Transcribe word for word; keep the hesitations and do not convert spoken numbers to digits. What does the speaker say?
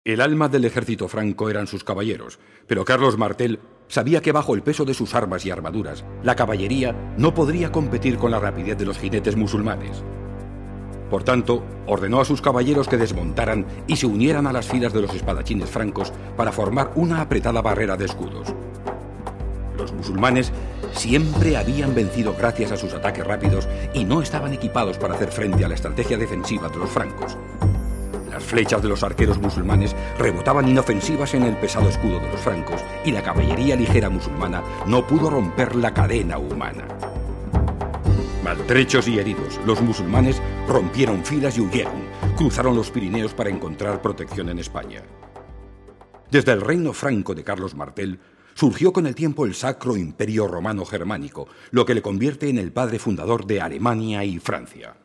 El alma del ejército franco eran sus caballeros, pero Carlos Martel sabía que bajo el peso de sus armas y armaduras, la caballería no podría competir con la rapidez de los jinetes musulmanes. Por tanto, ordenó a sus caballeros que desmontaran y se unieran a las filas de los espadachines francos para formar una apretada barrera de escudos. Los musulmanes siempre habían vencido gracias a sus ataques rápidos y no estaban equipados para hacer frente a la estrategia defensiva de los francos. Las flechas de los arqueros musulmanes rebotaban inofensivas en el pesado escudo de los francos y la caballería ligera musulmana no pudo romper la cadena humana. Maltrechos y heridos, los musulmanes rompieron filas y huyeron, cruzaron los Pirineos para encontrar protección en España. Desde el reino franco de Carlos Martel surgió con el tiempo el Sacro Imperio Romano Germánico, lo que le convierte en el padre fundador de Alemania y Francia.